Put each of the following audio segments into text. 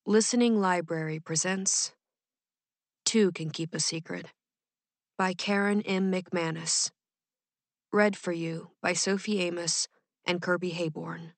Listening Library presents Two Can Keep a Secret by Karen M. McManus. Read for you by Sophie Amos and Kirby Hayborn.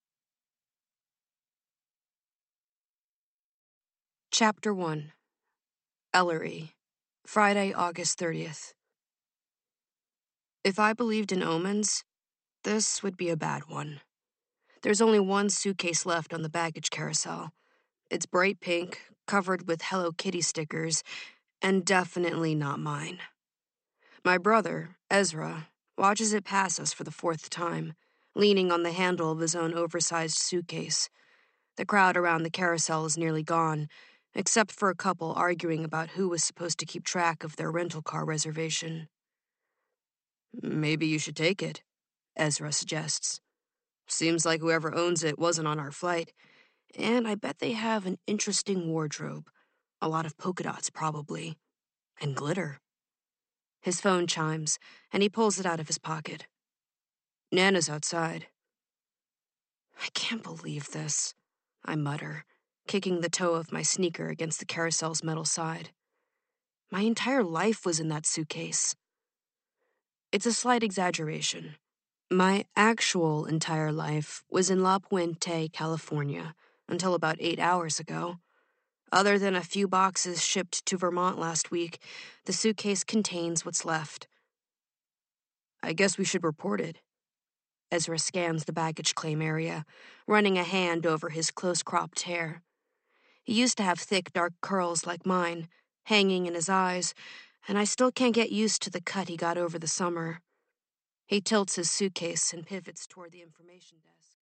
Chapter 1. Ellery, Friday, August 30th. If I believed in omens, this would be a bad one. There's only one suitcase left on the baggage carousel. It's bright pink, covered with Hello Kitty stickers, and definitely not mine. My brother, Ezra, watches it pass us for the fourth time, leaning on the handle of his own oversized suitcase. The crowd around the carousel is nearly gone, except for a couple arguing about who was supposed to keep track of their rental car reservation. "Maybe you should take it," Ezra suggests. "Seems like whoever owns it wasn't on our flight, and I bet they have an interesting wardrobe. A lot of polka dots, probably. And glitter." His phone chimes, and he pulls it out of his pocket. Nana's outside. "I can't believe this," I mutter, kicking the toe of my sneaker against the carousel's metal side. My entire life was in that suitcase. It's a slight exaggeration. My actual entire life was in La Puente, California, until about 8 hours ago. Other than a few boxes shipped to Vermont last week, the suitcase contains what's left. "I guess we should report it." Ezra scans the baggage claim area, running a hand over his close-cropped hair. He used to have thick, dark curls like mine, hanging in his eyes, and I still can't get used to the cut he got over the summer. He tilts his suitcase and pivots toward the information desk.